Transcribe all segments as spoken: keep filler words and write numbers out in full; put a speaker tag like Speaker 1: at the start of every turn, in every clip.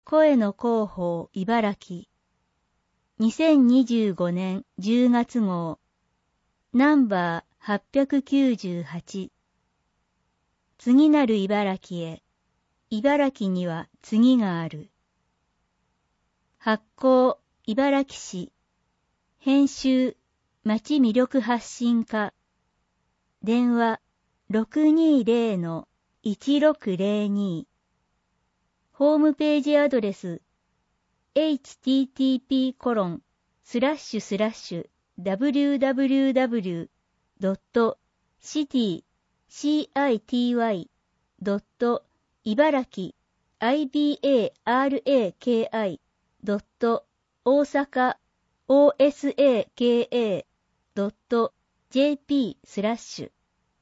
Speaker 1: 声の広報茨城にせんにじゅうごねんじゅうがつ号ナンバーはっぴゃくきゅうじゅうはち次なる茨城へ茨城には次がある発行茨城市編集町魅力発信課電話 ろくにーぜろのいちろくぜろに ホームページアドレス エイチティーティーピーコロンスラッシュスラッシュダブリューダブリューダブリュードットシティシティドット茨城イバラキドット大阪オーエスエーケードットジェーピースラッシュ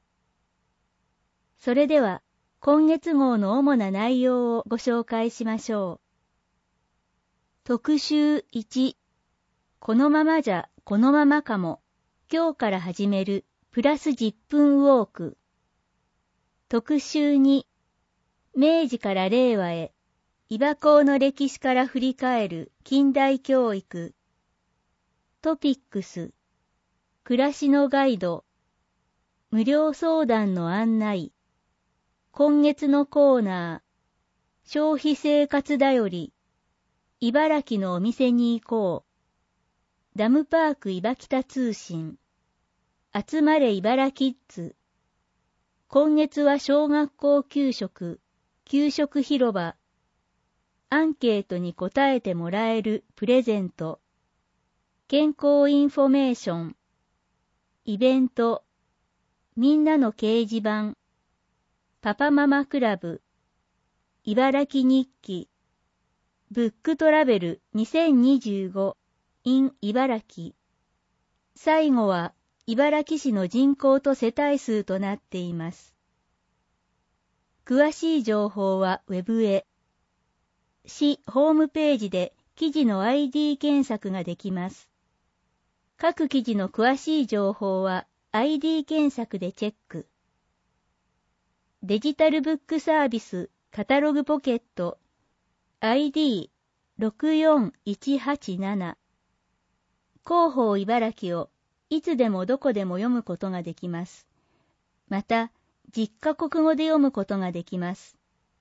Speaker 1: それでは今月号の主な内容をご紹介しましょう。特集いちこのままじゃこのままかも今日から始めるプラスじゅっぷんウォーク特集に明治から令和へ伊庭校の歴史から振り返る近代教育トピックス暮らしのガイド無料相談の案内今月のコーナー消費生活だより茨城のお店に行こうダムパークいばきた通信集まれ茨キッズ今月は小学校給食給食広場アンケートに答えてもらえるプレゼント健康インフォメーションイベントみんなの掲示板パパママクラブ茨城日記ブックトラベルにせんにじゅうご in 茨城最後は茨城市の人口と世帯数となっています。詳しい情報はウェブへ市ホームページで記事の アイディー 検索ができます。各記事の詳しい情報は アイディー 検索でチェック。デジタルブックサービスカタログポケット アイディーろくよんいちはちなな 広報茨城をいつでもどこでも読むことができます。また、じゅっカ国語で読むことができます。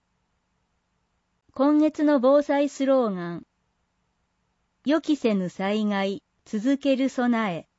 Speaker 1: 今月の防災スローガン予期せぬ災害続ける備え